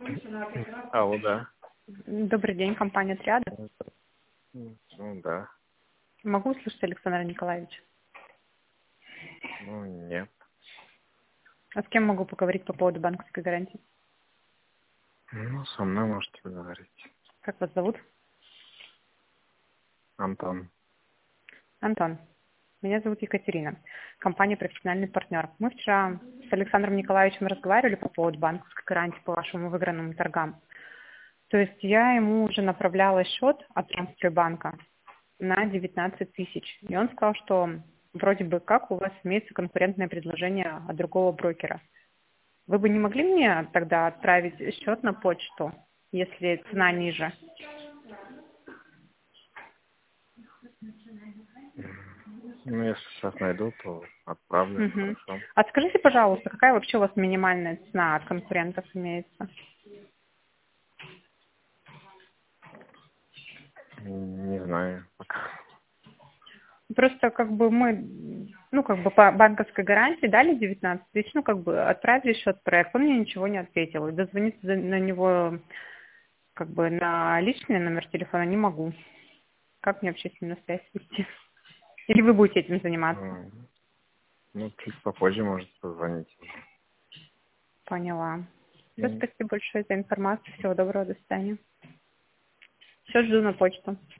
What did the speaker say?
Алло, да. Добрый день, компания «Триада». Ну да. Могу услышать Александра Николаевича? Ну нет. А с кем могу поговорить по поводу банковской гарантии? Ну, со мной можете говорить. Как вас зовут? Антон. Антон. Меня зовут Екатерина. Компания «Профессиональный партнер». Мы вчера с Александром Николаевичем разговаривали по поводу банковской гарантии по вашим выигранным торгам. То есть я ему уже направляла счет от Трансстройбанка на 19 тысяч. И он сказал, что вроде бы как у вас имеется конкурентное предложение от другого брокера. Вы бы не могли мне тогда отправить счет на почту, если цена ниже? Ну, если сейчас найду, то отправлю. Мгм. Хорошо. А скажите, пожалуйста, какая вообще у вас минимальная цена от конкурентов имеется? Не знаю пока. Просто как бы мы, как бы по банковской гарантии дали 19 тысяч, как бы отправили счет проект, он мне ничего не ответил. И дозвониться на него как бы на личный номер телефона не могу. Как мне вообще с ним на связь вести? Или вы будете этим заниматься? Ну, чуть попозже может позвонить. Поняла. Все, Ну, спасибо большое за информацию. Всего доброго, до свидания. Все жду на почту.